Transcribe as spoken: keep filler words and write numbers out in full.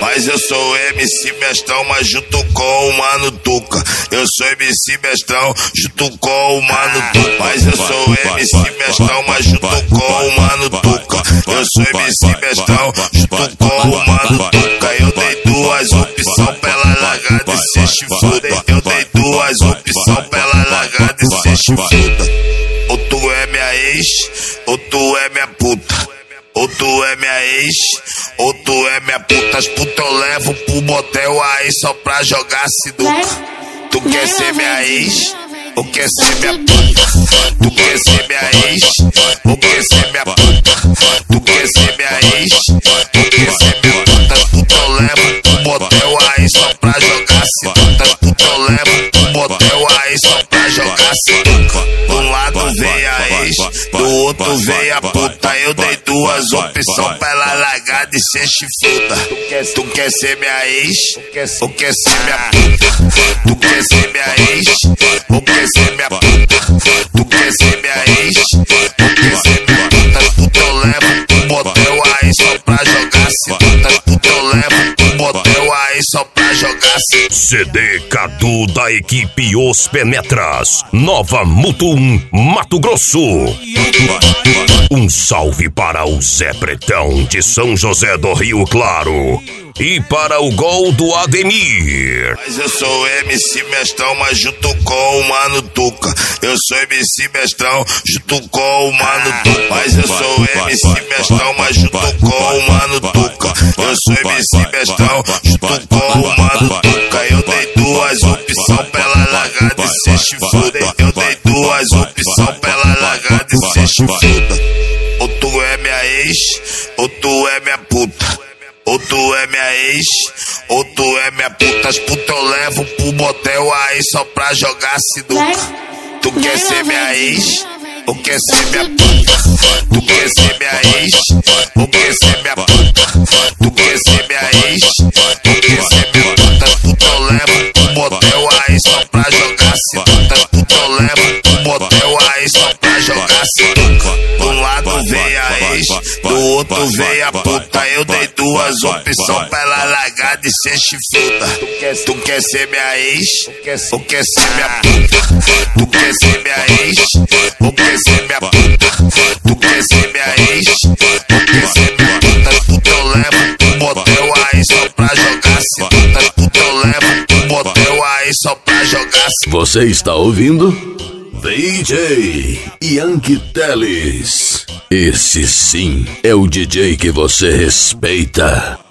Mas eu sou M C Mestrão, mas junto com o Mano Tuca. Eu sou M C Mestrão, junto com o Mano Tuca. Mas eu sou M C Mestrão, mas junto com o Mano Tuca. Eu sou M C Mestrão, junto com o Mano Tuca. Eu dei duas opções pra ela largar de ser chifruda. Eu dei duas opções pra ela largar de ser chifruda. Ou tu é minha ex, ou tu é minha puta. Ou tu é minha ex, ou tu é minha puta. As putas eu levo pro motel aí só pra jogar sinuca. Tu quer ser minha ex, ou quer ser minha puta? Tu quer ser minha ex, ou quer ser minha puta? Tu quer ser minha ex, ou quer ser minha puta? As putas eu levo pro motel aí só pra jogar sinuca. As putas eu levo pro motel aí só pra jogar sinuca. Do lado vem a ex, do outro vem a puta. Eu dei duas opções pra ela largar de ser chifruda. Tu quer ser minha ex, ou quer ser minha puta? Tu quer ser minha ex, ou quer ser minha puta? Tu quer ser minha ex, ou quer ser minha puta? As putas eu levo pro motel aí só pra jogar sinuca. As putas eu levo pro motel aí só pra jogar sinuca. C D Cadu da equipe Os Penetras, Nova Mutum, Mato Grosso. Um salve para o Zé Pretão de São José do Rio Claro e para o gol do Ademir. Mas eu sou M C Mestrão, mas junto com o Mano Tuca. Eu sou M C Mestrão, junto com o Mano Tuca. Mas eu sou M C Mestrão, mas junto com o Mano Tuca. Eu sou M C Mestrão, junto com o Mano Tuca. Eu dei duas opções pra ela largar de ser chifruda. Eu dei duas opções pra ela largar de ser chifruda. Ou tu é minha ex, ou tu é minha puta. Ou tu é minha ex, ou tu é minha puta. As putas eu levo pro motel aí só pra jogar sinuca. Tu quer ser minha ex, ou quer ser minha puta? Tu quer ser minha ex, ou quer ser minha puta? Tu quer ser minha ex, ou quer ser minha puta? As putas eu levo pro motel aí só pra jogar sinuca. As putas eu levo pro motel aí só pra jogar sinuca. Do lado vem a ex, do outro vem a puta. Eu dei duas opções pra ela largar de ser chifruda. Tu quer ser minha ex, ou quer ser minha puta? Tu quer ser minha ex, ou quer ser minha puta? Tu quer ser minha ex, ou quer ser minha puta? As putas eu levo pro motel aí só pra jogar sinuca. As putas eu levo pro motel aí só pra jogar sinuca. Você está ouvindo? D J Yankee Teles. Esse sim é o D J que você respeita.